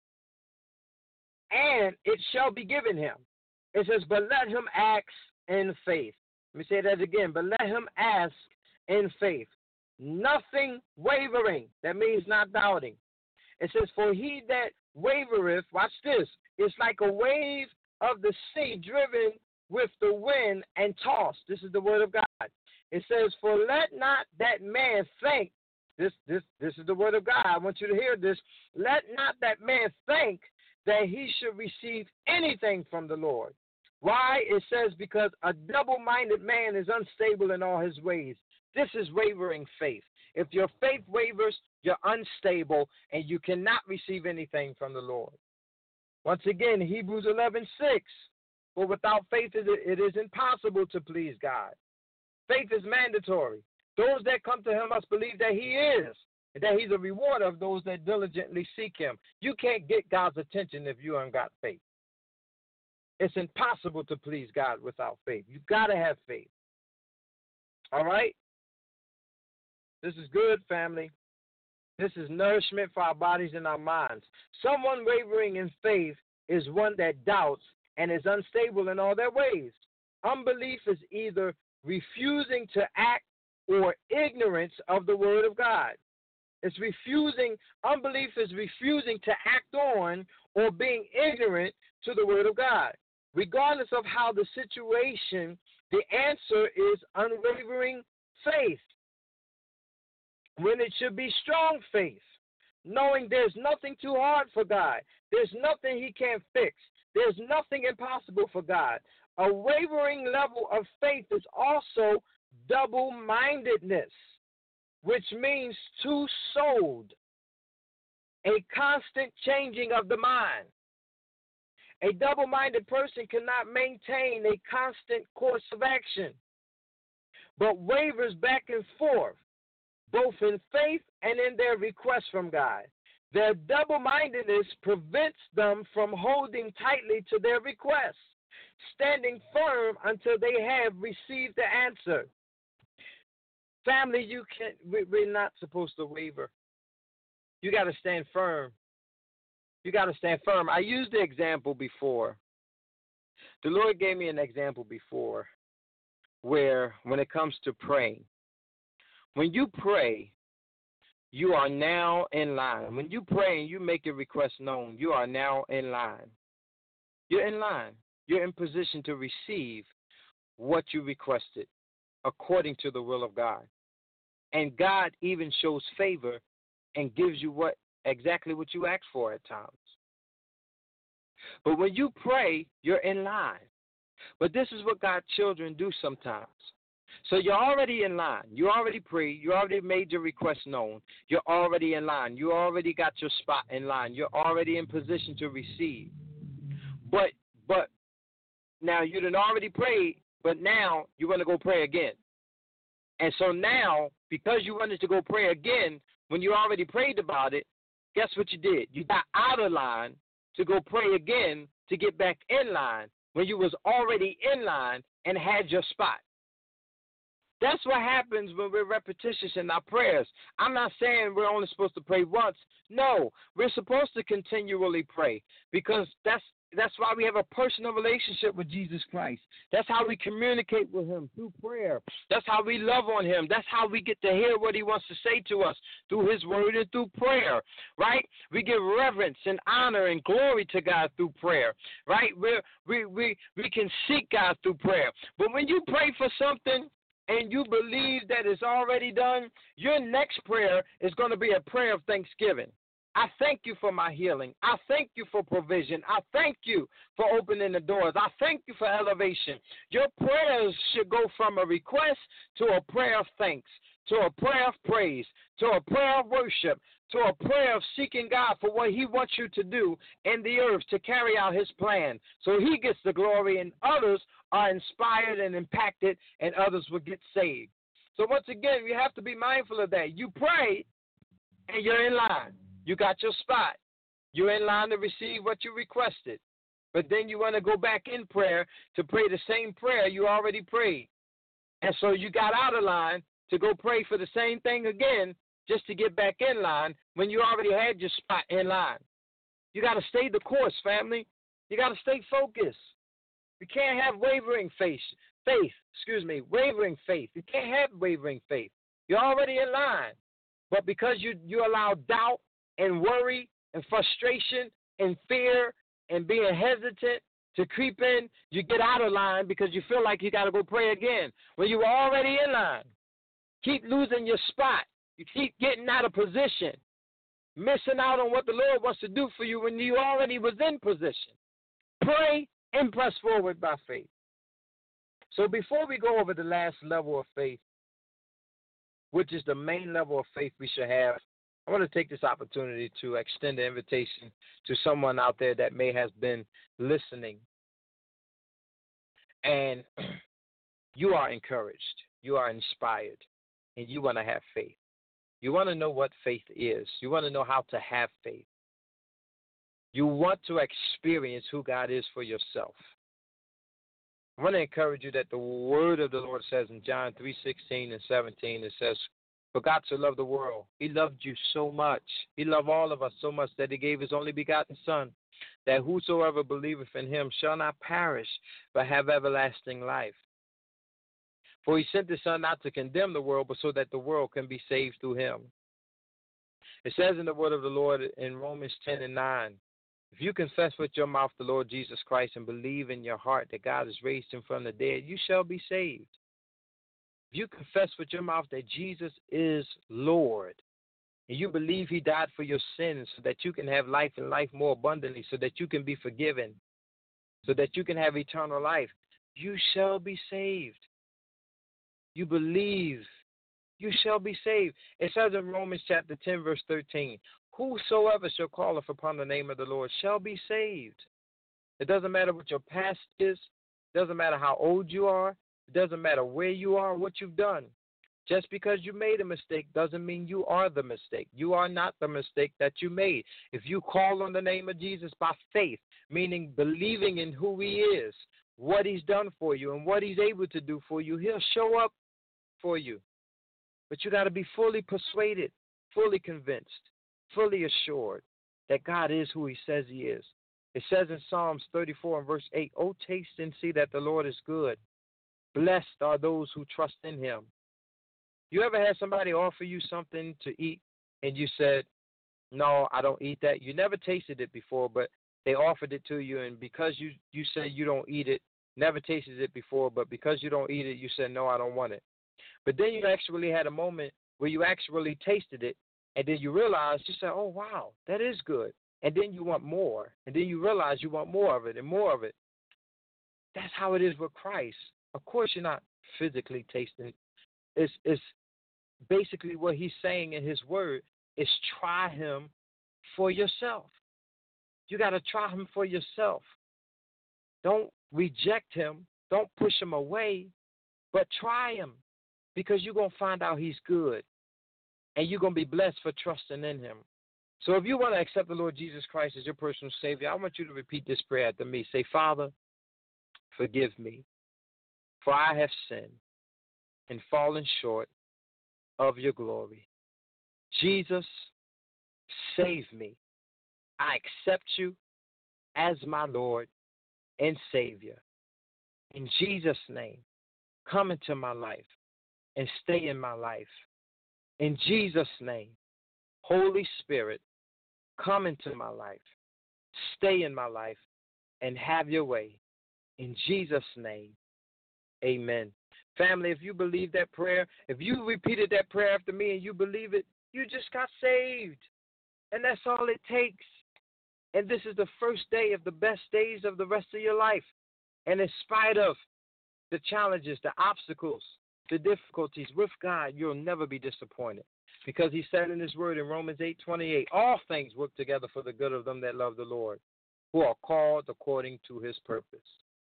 [SPEAKER 2] And it shall be given him. It says, but let him ask in faith. Let me say that again. But let him ask in faith, nothing wavering. That means not doubting. It says, for he that wavereth, watch this, is like a wave of the sea driven with the wind and tossed. This is the word of God. It says, for let not that man think This, this, this is the word of God. I want you to hear this. Let not that man think that he should receive anything from the Lord. Why? It says, because a double-minded man is unstable in all his ways. This is wavering faith. If your faith wavers, you're unstable, and you cannot receive anything from the Lord. Once again, Hebrews eleven six. For without faith, it is impossible to please God. Faith is mandatory. Those that come to him must believe that he is, and that he's a rewarder of those that diligently seek him. You can't get God's attention if you haven't got faith. It's impossible to please God without faith. You've got to have faith. All right? This is good, family. This is nourishment for our bodies and our minds. Someone wavering in faith is one that doubts and is unstable in all their ways. Unbelief is either refusing to act or ignorance of the word of God. It's refusing, unbelief is refusing to act on or being ignorant to the word of God. Regardless of how the situation, the answer is unwavering faith. When it should be strong faith, knowing there's nothing too hard for God. There's nothing he can't fix. There's nothing impossible for God. A wavering level of faith is also double-mindedness, which means two-souled, a constant changing of the mind. A double-minded person cannot maintain a constant course of action, but wavers back and forth, both in faith and in their requests from God. Their double-mindedness prevents them from holding tightly to their requests, standing firm until they have received the answer. Family, you can't, we're not supposed to waver. You got to stand firm. You got to stand firm. I used the example before. The Lord gave me an example before where when it comes to praying, when you pray, you are now in line. When you pray and you make your request known, you are now in line. You're in line. You're in position to receive what you requested according to the will of God. And God even shows favor and gives you what exactly what you asked for at times. But when you pray, you're in line. But this is what God's children do sometimes. So you're already in line. You already prayed. You already made your request known. You're already in line. You already got your spot in line. You're already in position to receive. But but now you done already prayed, but now you want to go pray again. And so now, because you wanted to go pray again, when you already prayed about it, guess what you did? You got out of line to go pray again to get back in line when you was already in line and had your spot. That's what happens when we're repetitious in our prayers. I'm not saying we're only supposed to pray once. No, we're supposed to continually pray because that's that's why we have a personal relationship with Jesus Christ. That's how we communicate with him, through prayer. That's how we love on him. That's how we get to hear what he wants to say to us, through his word and through prayer, right? We give reverence and honor and glory to God through prayer, right? We're, we we we can seek God through prayer. But when you pray for something and you believe that it's already done, your next prayer is going to be a prayer of thanksgiving. I thank you for my healing. I thank you for provision. I thank you for opening the doors. I thank you for elevation. Your prayers should go from a request to a prayer of thanks, to a prayer of praise, to a prayer of worship, to a prayer of seeking God for what he wants you to do in the earth to carry out his plan. So he gets the glory and others are inspired and impacted and others will get saved. So once again, you have to be mindful of that. You pray and you're in line. You got your spot. You're in line to receive what you requested. But then you want to go back in prayer to pray the same prayer you already prayed. And so you got out of line to go pray for the same thing again just to get back in line when you already had your spot in line. You got to stay the course, family. You got to stay focused. You can't have wavering faith. Faith, excuse me, wavering faith. You can't have wavering faith. You're already in line. But because you, you allow doubt and worry and frustration and fear and being hesitant to creep in, you get out of line because you feel like you got to go pray again when you were already in line. Keep losing your spot You keep getting out of position, missing out on what the Lord wants to do for you when you already was in position. Pray and press forward by faith. So before we go over the last level of faith, which is the main level of faith we should have, I want to take this opportunity to extend an invitation to someone out there that may have been listening. And you are encouraged, you are inspired, and you want to have faith. You want to know what faith is. You want to know how to have faith. You want to experience who God is for yourself. I want to encourage you that the word of the Lord says in John three sixteen and seventeen, it says, for God so loved the world. He loved you so much. He loved all of us so much that he gave his only begotten Son, that whosoever believeth in him shall not perish, but have everlasting life. For he sent his Son not to condemn the world, but so that the world can be saved through him. It says in the word of the Lord in Romans ten and nine, if you confess with your mouth the Lord Jesus Christ and believe in your heart that God has raised him from the dead, you shall be saved. If you confess with your mouth that Jesus is Lord, and you believe he died for your sins so that you can have life and life more abundantly, so that you can be forgiven, so that you can have eternal life, you shall be saved. You believe, you shall be saved. It says in Romans chapter ten, verse thirteen, whosoever shall calleth upon the name of the Lord shall be saved. It doesn't matter what your past is. It doesn't matter how old you are. It doesn't matter where you are, what you've done. Just because you made a mistake doesn't mean you are the mistake. You are not the mistake that you made. If you call on the name of Jesus by faith, meaning believing in who he is, what he's done for you, and what he's able to do for you, he'll show up for you. But you got to be fully persuaded, fully convinced, fully assured that God is who he says he is. It says in Psalms thirty-four and verse eight, oh, taste and see that the Lord is good. Blessed are those who trust in him. You ever had somebody offer you something to eat and you said, no, I don't eat that? You never tasted it before, but they offered it to you, and because you, you said you don't eat it, never tasted it before, but because you don't eat it, you said, no, I don't want it. But then you actually had a moment where you actually tasted it, and then you realized, you said, oh, wow, that is good. And then you want more, and then you realize you want more of it and more of it. That's how it is with Christ. Of course, you're not physically tasting it. It's, it's basically what he's saying in his word is try him for yourself. You got to try him for yourself. Don't reject him. Don't push him away, but try him, because you're going to find out he's good, and you're going to be blessed for trusting in him. So if you want to accept the Lord Jesus Christ as your personal Savior, I want you to repeat this prayer after me. Say, Father, forgive me, for I have sinned and fallen short of your glory. Jesus, save me. I accept you as my Lord and Savior. In Jesus' name, come into my life and stay in my life. In Jesus' name, Holy Spirit, come into my life, stay in my life, and have your way. In Jesus' name, amen. Family, if you believe that prayer, if you repeated that prayer after me and you believe it, you just got saved. And that's all it takes. And this is the first day of the best days of the rest of your life. And in spite of the challenges, the obstacles, the difficulties with God, you'll never be disappointed. Because he said in his word in Romans eight twenty-eight, all things work together for the good of them that love the Lord, who are called according to his purpose.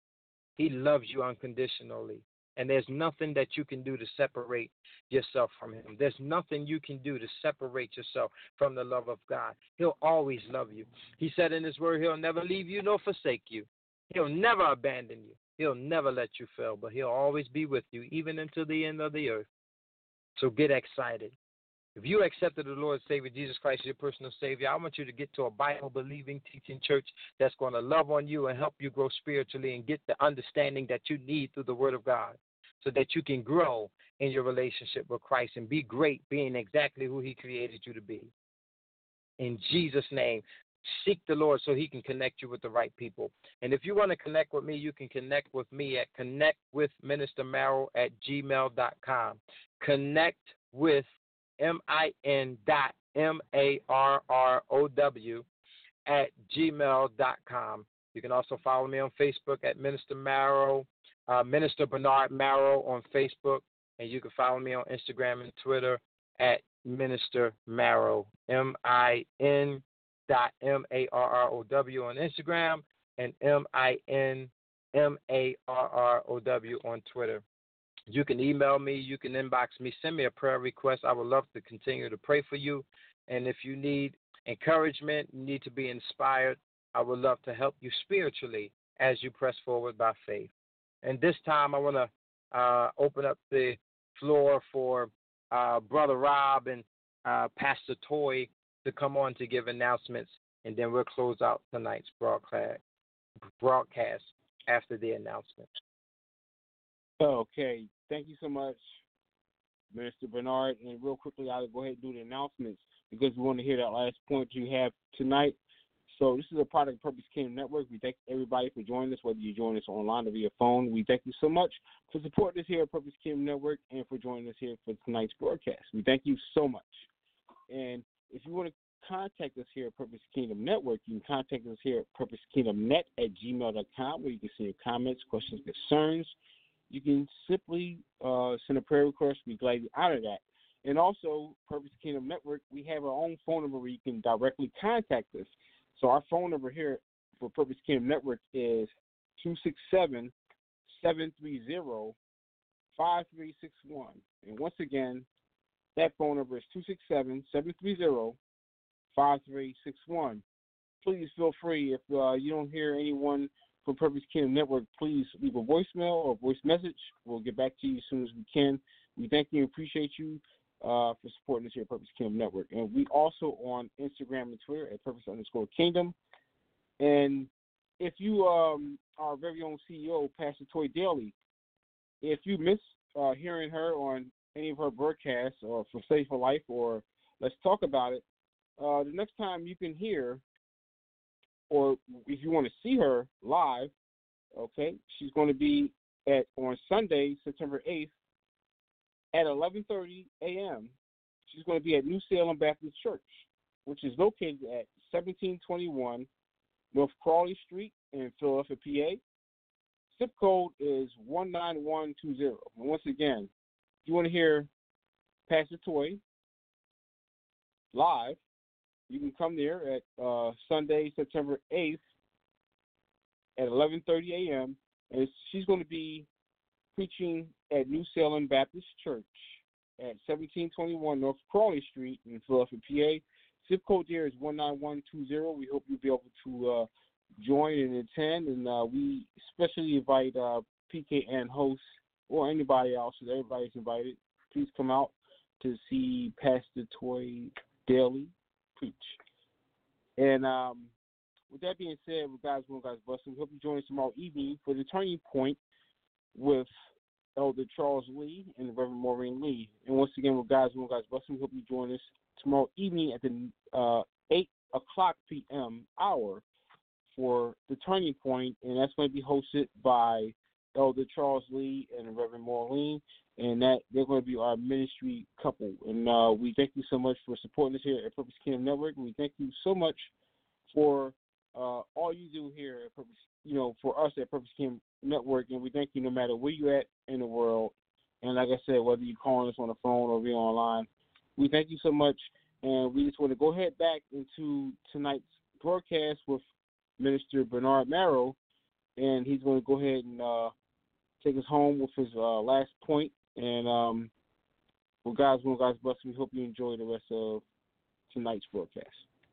[SPEAKER 2] He loves you unconditionally. And there's nothing that you can do to separate yourself from him. There's nothing you can do to separate yourself from the love of God. He'll always love you. He said in his word, he'll never leave you nor forsake you. He'll never abandon you. He'll never let you fail, but he'll always be with you, even until the end of the earth. So get excited. If you accepted the Lord and Savior Jesus Christ as your personal Savior, I want you to get to a Bible-believing, teaching church that's going to love on you and help you grow spiritually and get the understanding that you need through the Word of God, so that you can grow in your relationship with Christ and be great, being exactly who he created you to be. In Jesus' name, seek the Lord so he can connect you with the right people. And if you want to connect with me, you can connect with me at connect with minister marrow at gmail dot com. Connect with M I N dot M A R R O W at gmail dot com. You can also follow me on Facebook at Minister Marrow, uh, Minister Bernard Marrow on Facebook, and you can follow me on Instagram and Twitter at Minister Marrow, M I N dot M A R R O W on Instagram and M I N M A R R O W on Twitter. You can email me, you can inbox me, send me a prayer request. I would love to continue to pray for you. And if you need encouragement, you need to be inspired, I would love to help you spiritually as you press forward by faith. And this time I want to uh, open up the floor for uh, Brother Rob and uh, Pastor Toy to come on to give announcements, and then we'll close out tonight's broadcast, broadcast after the announcements.
[SPEAKER 3] Okay. Thank you so much, Minister Bernard. And real quickly, I'll go ahead and do the announcements because we want to hear that last point you have tonight. So this is a product of Purpose Kingdom Network. We thank everybody for joining us, whether you join us online or via phone. We thank you so much for supporting us here at Purpose Kingdom Network and for joining us here for tonight's broadcast. We thank you so much. And if you want to contact us here at Purpose Kingdom Network, you can contact us here at purpose kingdom net at gmail dot com, where you can send your comments, questions, concerns. You can simply uh, send a prayer request. We'd gladly honor that. And also, Purpose Kingdom Network, we have our own phone number where you can directly contact us. So our phone number here for Purpose Kingdom Network is two six seven, seven three zero, five three six one. And once again, that phone number is two six seven, seven three zero, five three six one. Please feel free, if uh, you don't hear anyone from Purpose Kingdom Network, please leave a voicemail or voice message. We'll get back to you as soon as we can. We thank you and appreciate you uh, for supporting us here at Purpose Kingdom Network. And we also on Instagram and Twitter at Purpose underscore Kingdom. And if you um, our very own C E O, Pastor Toy Daly, if you miss uh, hearing her on any of her broadcasts or for Save for Life or Let's Talk About It, uh, the next time you can hear, or if you want to see her live, okay, she's going to be at on Sunday, September eighth, at eleven thirty a.m. She's going to be at New Salem Baptist Church, which is located at seventeen twenty-one North Crawley Street in Philadelphia, P A. Zip code is one nine one two zero. And once again, if you want to hear Pastor Toy live, you can come there at uh, Sunday, September eighth at eleven thirty a.m. And she's going to be preaching at New Salem Baptist Church at seventeen twenty-one North Crawley Street in Philadelphia, P A. Zip code there is one nine one two zero. We hope you'll be able to uh, join and attend. And uh, we especially invite uh, P K N hosts or anybody else, so everybody's invited. Please come out to see Pastor Toy Daly preach. And um, with that being said, with God's will, God's blessing, we hope you join us tomorrow evening for the Turning Point with Elder Charles Lee and the Reverend Maureen Lee. And once again, with God's will, God's blessing, we hope you join us tomorrow evening at the uh, eight o'clock p.m. hour for the Turning Point, and that's going to be hosted by Elder Charles Lee and the Reverend Maureen. And that they're going to be our ministry couple. And uh, we thank you so much for supporting us here at Purpose Kingdom Network. And we thank you so much for uh, all you do here at Purpose, you know, for us at Purpose Kingdom Network. And we thank you no matter where you're at in the world. And like I said, whether you're calling us on the phone or we're online, we thank you so much. And we just want to go ahead back into tonight's broadcast with Minister Bernard Marrow. And he's going to go ahead and uh, take us home with his uh, last point. And um, with God's will, God's blessing, we hope you enjoy the rest of tonight's broadcast.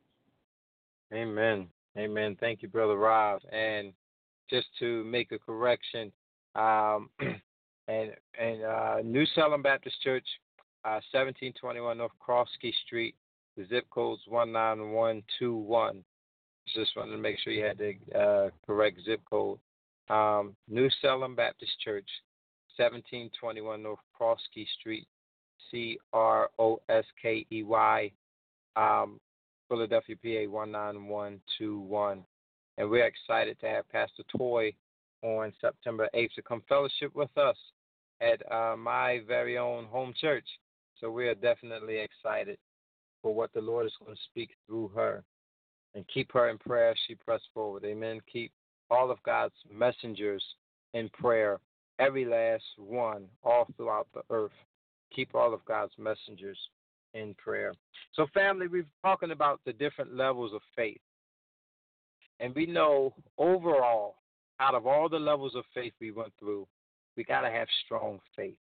[SPEAKER 2] Amen. Amen. Thank you, Brother Rob. And just to make a correction, um, and and uh, New Salem Baptist Church, uh, seventeen twenty-one North Krosky Street, the zip code's one nine one two one. Just wanted to make sure you had the uh, correct zip code. Um, New Salem Baptist Church, seventeen twenty-one North Krosky Street, C R O S K E Y, um, Philadelphia, P A one nine one two one. And we're excited to have Pastor Toy on September eighth to come fellowship with us at uh, my very own home church. So we are definitely excited for what the Lord is going to speak through her. And keep her in prayer as she presses forward. Amen. Keep all of God's messengers in prayer, every last one, all throughout the earth. Keep all of God's messengers in prayer. So, family, we've talking about the different levels of faith. And we know overall, out of all the levels of faith we went through, we got to have strong faith.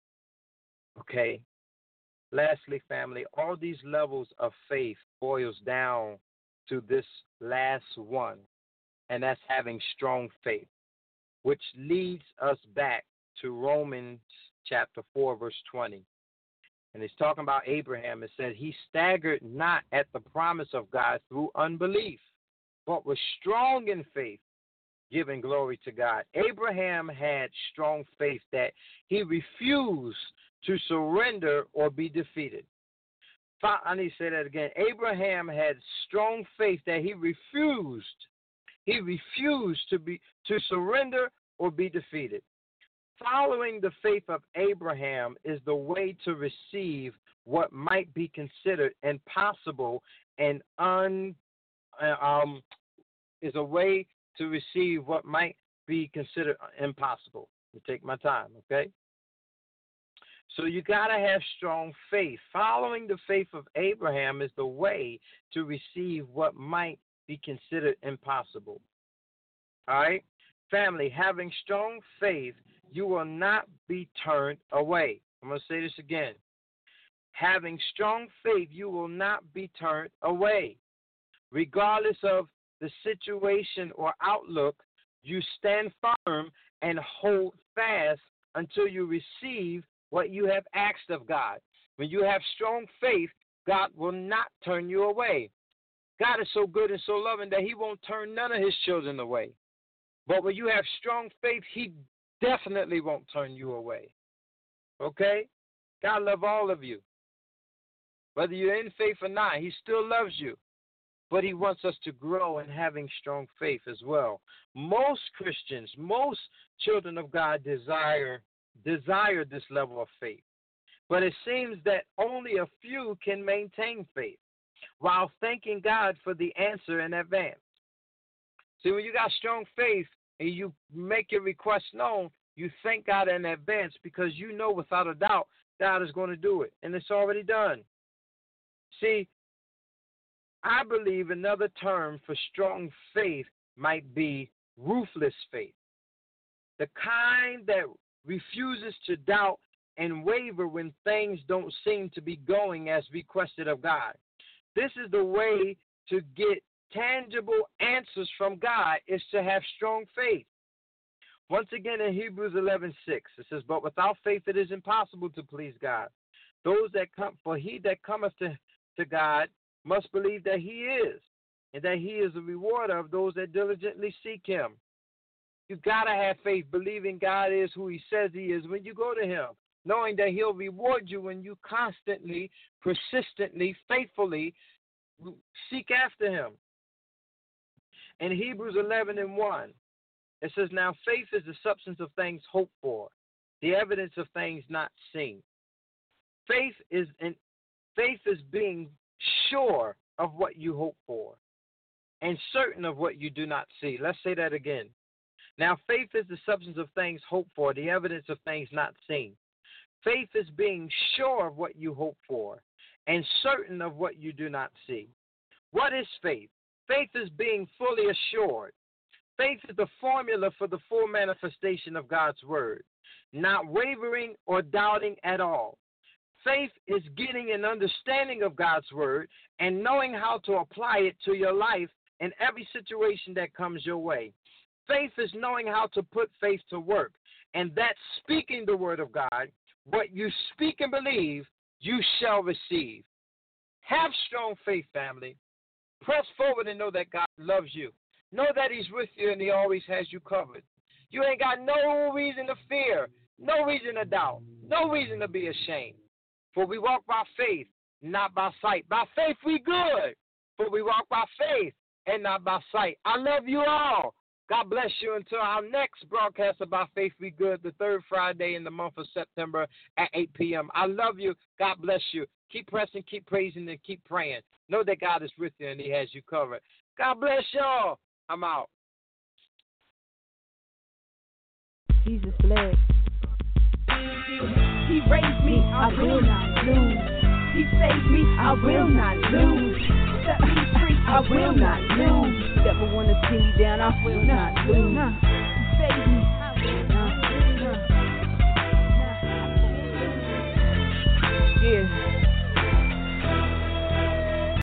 [SPEAKER 2] Okay? Lastly, family, all these levels of faith boils down to this last one, and that's having strong faith, which leads us back to Romans chapter four, verse twenty. And it's talking about Abraham. It said, he staggered not at the promise of God through unbelief, but was strong in faith, giving glory to God. Abraham had strong faith that he refused to surrender or be defeated. I need to say that again. Abraham had strong faith that he refused. He refused to be to surrender or be defeated. Following the faith of Abraham is the way to receive what might be considered impossible and un um is a way to receive what might be considered impossible. Let me take my time, okay? So you got to have strong faith. Following the faith of Abraham is the way to receive what might be considered impossible. All right? Family, having strong faith, you will not be turned away. I'm going to say this again. Having strong faith, you will not be turned away. Regardless of the situation or outlook, you stand firm and hold fast until you receive what you have asked of God. When you have strong faith, God will not turn you away. God is so good and so loving that he won't turn none of his children away. But when you have strong faith, he definitely won't turn you away. Okay? God loves all of you. Whether you're in faith or not, he still loves you. But he wants us to grow in having strong faith as well. Most Christians, most children of God desire desire this level of faith. But it seems that only a few can maintain faith while thanking God for the answer in advance. See, when you got strong faith and you make your request known, you thank God in advance because you know without a doubt God is going to do it, and it's already done. See, I believe another term for strong faith might be ruthless faith, the kind that refuses to doubt and waver when things don't seem to be going as requested of God. This is the way to get tangible answers from God, is to have strong faith. Once again in Hebrews eleven six, it says, but without faith it is impossible to please God. Those that come, for he that cometh to, to God must believe that he is, and that he is a rewarder of those that diligently seek him. You got to have faith, believing God is who he says he is when you go to him, knowing that he'll reward you when you constantly, persistently, faithfully seek after him. In Hebrews eleven and one, it says, now faith is the substance of things hoped for, the evidence of things not seen. Faith is in, faith is being sure of what you hope for and certain of what you do not see. Let's say that again. Now, faith is the substance of things hoped for, the evidence of things not seen. Faith is being sure of what you hope for and certain of what you do not see. What is faith? Faith is being fully assured. Faith is the formula for the full manifestation of God's word, not wavering or doubting at all. Faith is getting an understanding of God's word and knowing how to apply it to your life in every situation that comes your way. Faith is knowing how to put faith to work, and that's speaking the word of God. What you speak and believe, you shall receive. Have strong faith, family. Press forward and know that God loves you. Know that he's with you and he always has you covered. You ain't got no reason to fear, no reason to doubt, no reason to be ashamed. For we walk by faith, not by sight. By faith we good, for we walk by faith and not by sight. I love you all. God bless you until our next broadcast about Faith We Good, the third Friday in the month of September at eight p.m. I love you. God bless you. Keep pressing, keep praising, and keep praying. Know that God is with you and he has you covered. God bless y'all. I'm out.
[SPEAKER 1] Jesus bless.
[SPEAKER 4] He raised me, I will not lose. He saved me, I will not lose. Set me free, I will not lose. Never wanna see me down, I will not lose. He saved me.